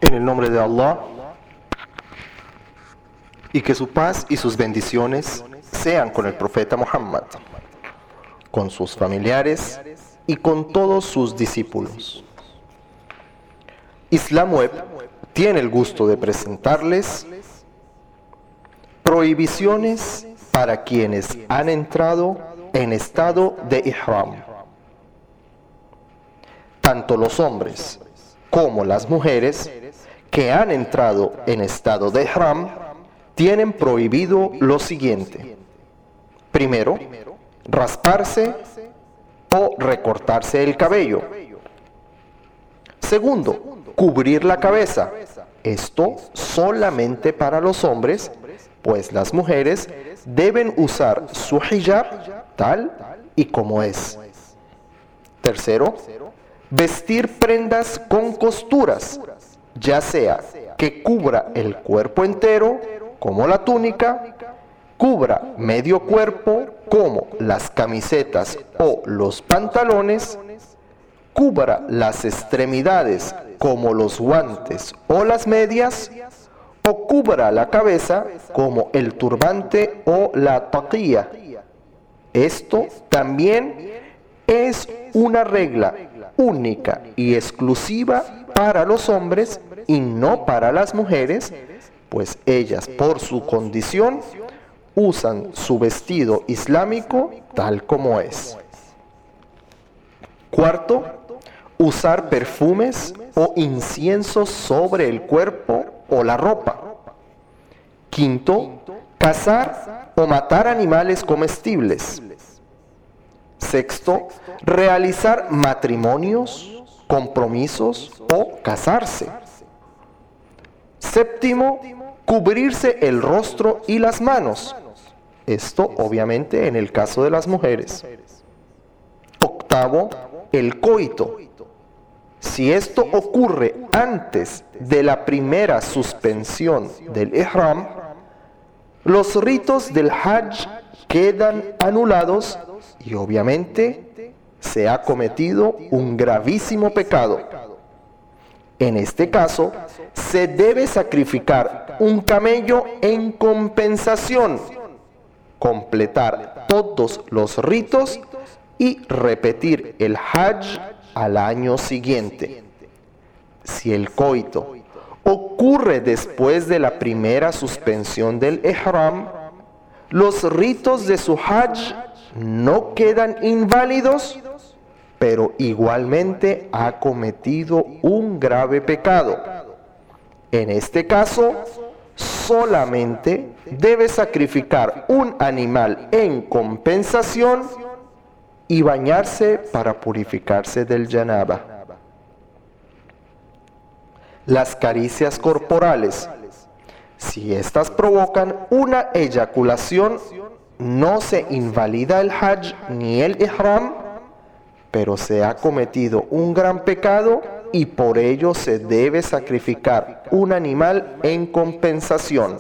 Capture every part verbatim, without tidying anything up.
En el nombre de Allah, y que su paz y sus bendiciones sean con el profeta Muhammad, con sus familiares y con todos sus discípulos. Islam Web tiene el gusto de presentarles prohibiciones para quienes han entrado en estado de ihram. Tanto los hombres como las mujeres que han entrado en estado de ihram tienen prohibido lo siguiente. Primero, rasparse o recortarse el cabello. Segundo, cubrir la cabeza. Esto solamente para los hombres, pues las mujeres deben usar su hijab tal y como es. Tercero, vestir prendas con costuras, ya sea que cubra el cuerpo entero, como la túnica, cubra medio cuerpo, como las camisetas o los pantalones, cubra las extremidades, como los guantes o las medias, o cubra la cabeza, como el turbante o la taqiyya. Esto también es una regla única y exclusiva para los hombres y no para las mujeres, pues ellas por su condición usan su vestido islámico tal como es. Cuarto, usar perfumes o inciensos sobre el cuerpo o la ropa. Quinto, cazar o matar animales comestibles. Sexto, realizar matrimonios, compromisos o casarse. Séptimo, cubrirse el rostro y las manos. Esto obviamente en el caso de las mujeres. Octavo, el coito. Si esto ocurre antes de la primera suspensión del ihram, los ritos del hajj quedan anulados y obviamente se ha cometido un gravísimo pecado. En este caso, se debe sacrificar un camello en compensación, completar todos los ritos y repetir el hajj al año siguiente. Si el coito ocurre después de la primera suspensión del ihram, los ritos de su hajj no quedan inválidos, pero igualmente ha cometido un grave pecado. En este caso, solamente debe sacrificar un animal en compensación y bañarse para purificarse del janaba. Las caricias corporales. Si éstas provocan una eyaculación, no se invalida el hajj ni el ihram, pero se ha cometido un gran pecado y por ello se debe sacrificar un animal en compensación.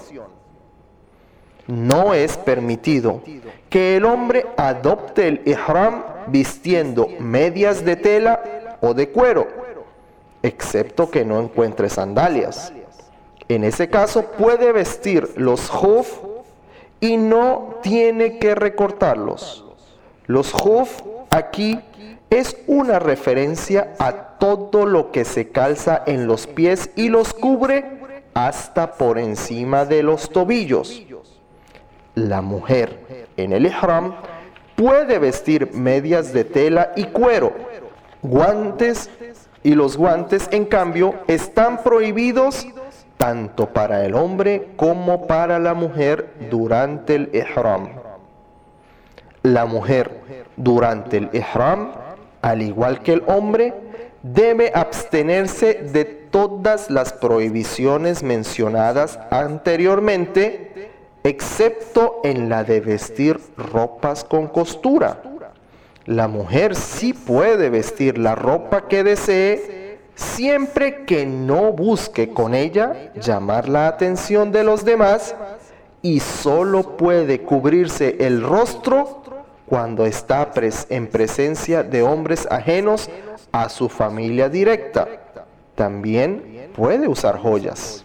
No es permitido que el hombre adopte el ihram vistiendo medias de tela o de cuero, excepto que no encuentre sandalias. En ese caso puede vestir los juf y no tiene que recortarlos. Los juf aquí es una referencia a todo lo que se calza en los pies y los cubre hasta por encima de los tobillos. La mujer en el ihram puede vestir medias de tela y cuero, guantes, y los guantes en cambio están prohibidos tanto para el hombre como para la mujer durante el ihram. La mujer durante el ihram, al igual que el hombre, debe abstenerse de todas las prohibiciones mencionadas anteriormente, excepto en la de vestir ropas con costura. La mujer sí puede vestir la ropa que desee, siempre que no busque con ella llamar la atención de los demás, y solo puede cubrirse el rostro cuando está pres- en presencia de hombres ajenos a su familia directa. También puede usar joyas.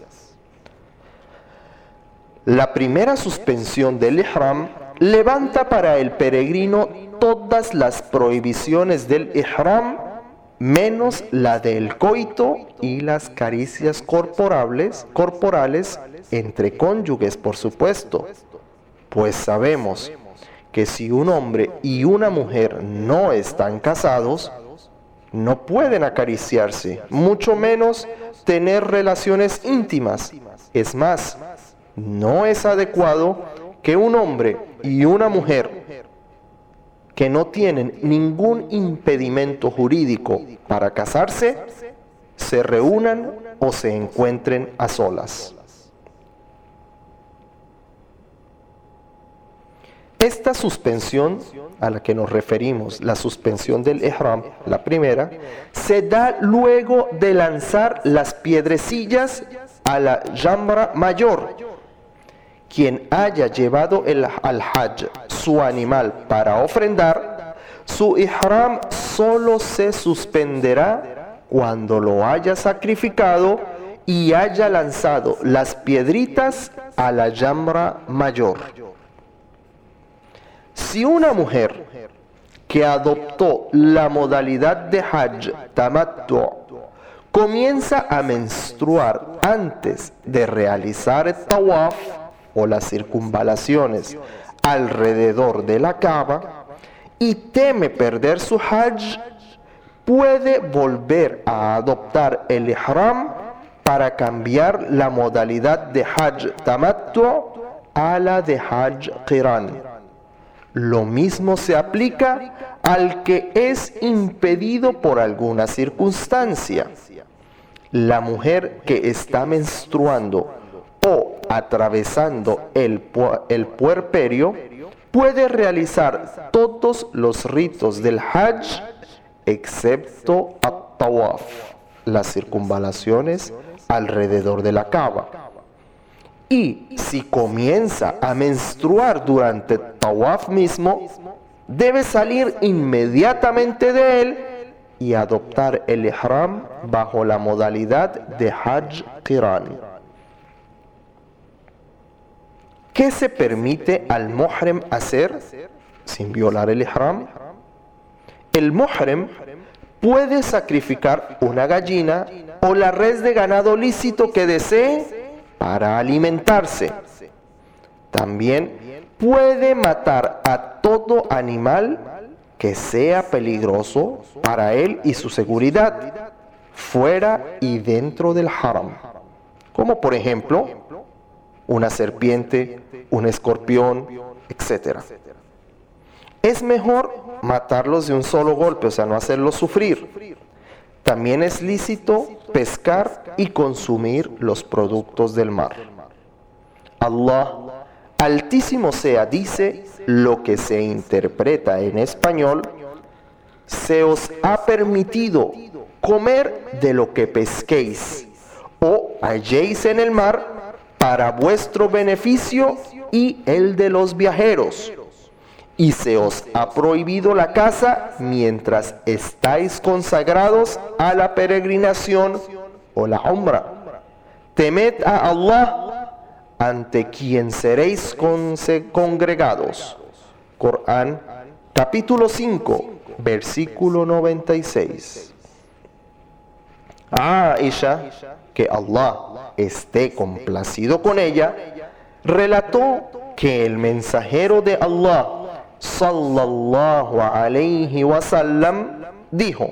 La primera suspensión del ihram levanta para el peregrino todas las prohibiciones del ihram, menos la del coito y las caricias corporales, corporales entre cónyuges, por supuesto, pues sabemos que si un hombre y una mujer no están casados, no pueden acariciarse, mucho menos tener relaciones íntimas. Es más, no es adecuado que un hombre y una mujer que no tienen ningún impedimento jurídico para casarse se reúnan o se encuentren a solas. Esta suspensión a la que nos referimos, la suspensión del ihram, la primera, se da luego de lanzar las piedrecillas a la jamra mayor. Quien haya llevado el, al hajj su animal para ofrendar, su ihram solo se suspenderá cuando lo haya sacrificado y haya lanzado las piedritas a la jamra mayor. Si una mujer que adoptó la modalidad de hajj tamattu comienza a menstruar antes de realizar el tawaf o las circunvalaciones alrededor de la Kaaba y teme perder su hajj, puede volver a adoptar el ihram para cambiar la modalidad de hajj tamattu a la de hajj qiran. Lo mismo se aplica al que es impedido por alguna circunstancia. La mujer que está menstruando o atravesando el, pu- el puerperio puede realizar todos los ritos del hajj excepto at-tawaf, las circunvalaciones alrededor de la Kaaba. Y si comienza a menstruar durante el tawaf mismo, debe salir inmediatamente de él y adoptar el ihram bajo la modalidad de hajj qiran. ¿Qué se permite al muhrim hacer sin violar el ihram? El muhrim puede sacrificar una gallina o la res de ganado lícito que desee para alimentarse. También puede matar a todo animal que sea peligroso para él y su seguridad, fuera y dentro del haram, como por ejemplo una serpiente, un escorpión, etcétera. Es mejor matarlos de un solo golpe, o sea, no hacerlos sufrir. También es lícito pescar y consumir los productos del mar. Allah, Altísimo sea, dice lo que se interpreta en español: se os ha permitido comer de lo que pesquéis o halléis en el mar para vuestro beneficio y el de los viajeros. Y se os ha prohibido la caza mientras estáis consagrados a la peregrinación o la umra. Temed a Allah, ante quien seréis congregados. Corán, capítulo cinco, versículo noventa y seis. Aisha, que Allah esté complacido con ella, relató que el mensajero de Allah, sallallahu alayhi wa sallam, dijo: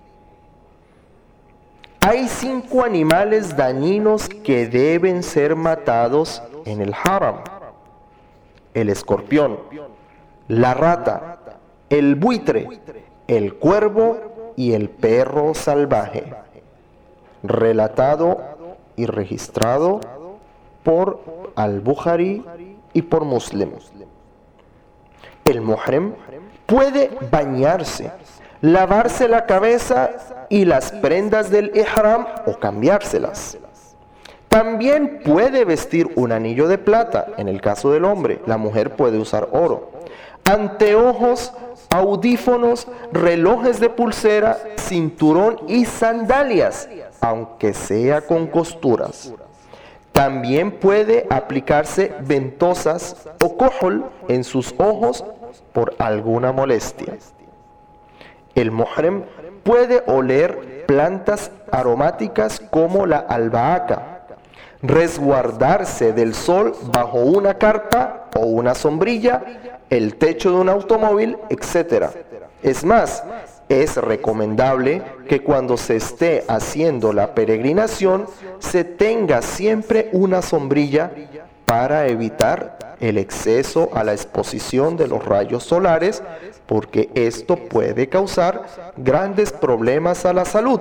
hay cinco animales dañinos que deben ser matados en el haram: el escorpión, la rata, el buitre, el cuervo y el perro salvaje. Relatado y registrado por Al-Bukhari y por Muslim. El muhrim puede bañarse, lavarse la cabeza y las prendas del ihram o cambiárselas. También puede vestir un anillo de plata, en el caso del hombre. La mujer puede usar oro, anteojos, audífonos, relojes de pulsera, cinturón y sandalias, aunque sea con costuras. También puede aplicarse ventosas o cojol en sus ojos por alguna molestia. El muhrim puede oler plantas aromáticas como la albahaca, resguardarse del sol bajo una carpa o una sombrilla, el techo de un automóvil, etcétera. Es más, es recomendable que cuando se esté haciendo la peregrinación se tenga siempre una sombrilla para evitar el exceso a la exposición de los rayos solares, porque esto puede causar grandes problemas a la salud.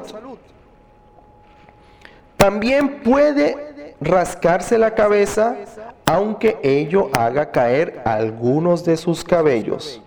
También puede rascarse la cabeza, aunque ello haga caer algunos de sus cabellos.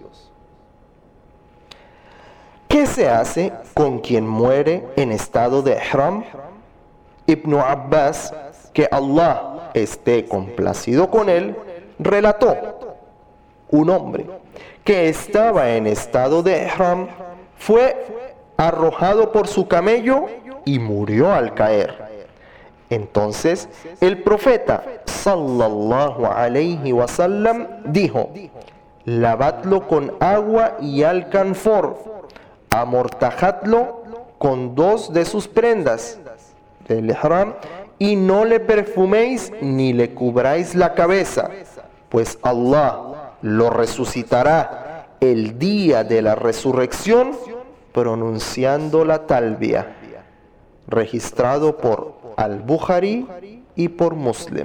¿Qué se hace con quien muere en estado de ihram? Ibn Abbas, que Allah esté complacido con él, relató: un hombre que estaba en estado de ihram fue arrojado por su camello y murió al caer. Entonces el profeta sallallahu alayhi wa sallam dijo: lavadlo con agua y alcanfor, amortajadlo con dos de sus prendas del ihram y no le perfuméis ni le cubráis la cabeza, pues Allah lo resucitará el día de la resurrección pronunciando la talbia. Registrado por Al-Bukhari y por Muslim.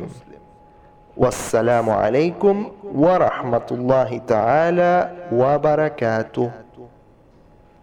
Wassalamu alaikum wa rahmatullahi ta'ala wa barakatuh.